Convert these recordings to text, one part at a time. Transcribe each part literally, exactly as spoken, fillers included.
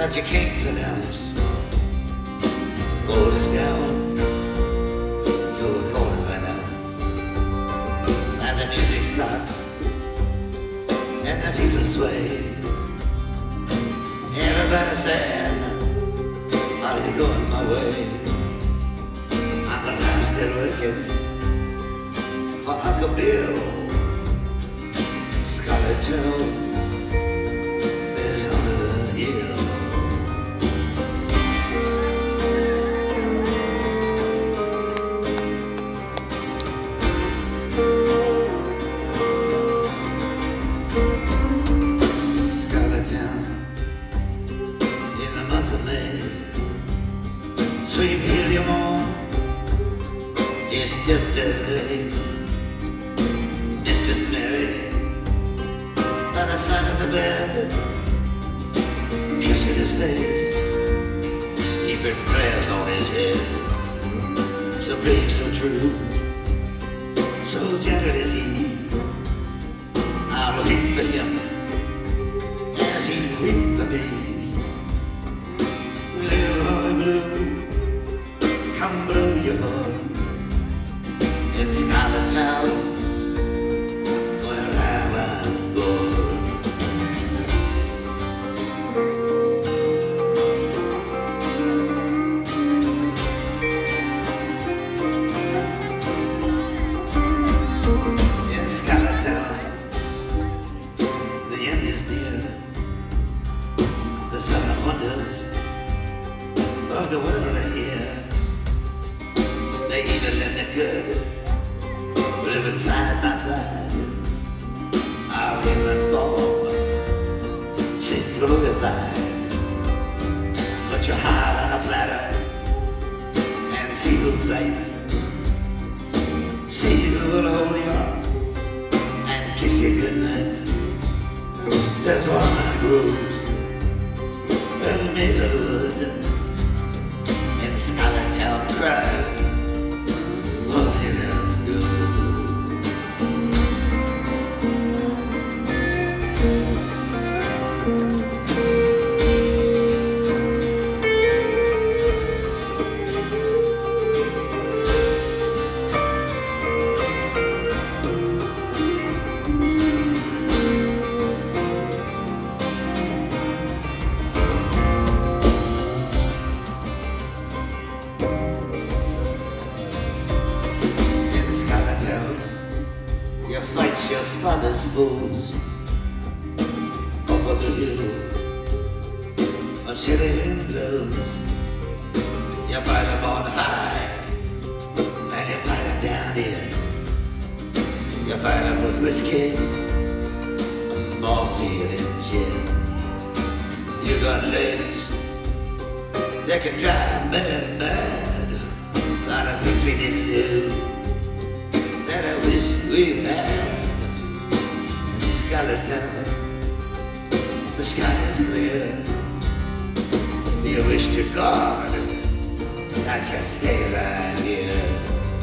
that you can't pronounce. Gold is down to a quarter of an ounce, and the music starts, and the people sway. Everybody's saying, are you going my way? Uncle Tom's still working for Uncle Bill. Scarlet Joe is on the hill. Scarlet Town in the month of May. Sweet William on, it's just dead late. Mistress Mary by the side of the bed, kissing his face, keeping prayers on his head. So brave, so true, so gentle is he. I'll weep for him as he weep for me. Little boy blue, come blow your horn in Scarlet Town, where I was born. In Scarlet Town, the end is near. The seven wonders of the world are here. The evil and the good living side by side. Our human form, sin glorified. Put your heart on a platter and seal bright. Seal will hold you up and kiss you goodnight. There's walnut groves and Maplewood in Scarlet Town cry. Oh, you know, good. You fight your father's foes over the hill. A chilly wind blows. You fight them on high, and you fight them down here. You fight them with whiskey, morphine and gin. You got legs that can drive men mad. A lot of things we didn't do that I wish we had. In Scarlet Town, the sky is clear. You wish to God that you stay right here.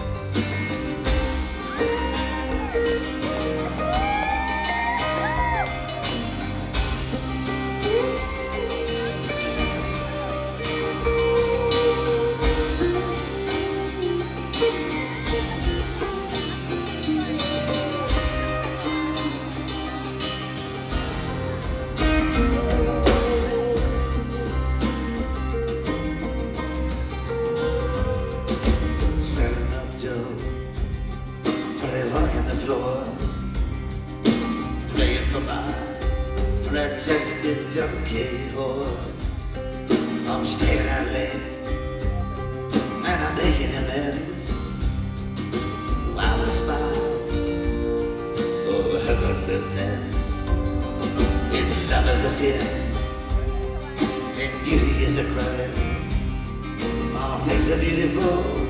Playing for my flat-chested junkie whore. I'm staying out late and I'm making amends while I smile over heaven descends. If love is a sin and beauty is a crime, all things are beautiful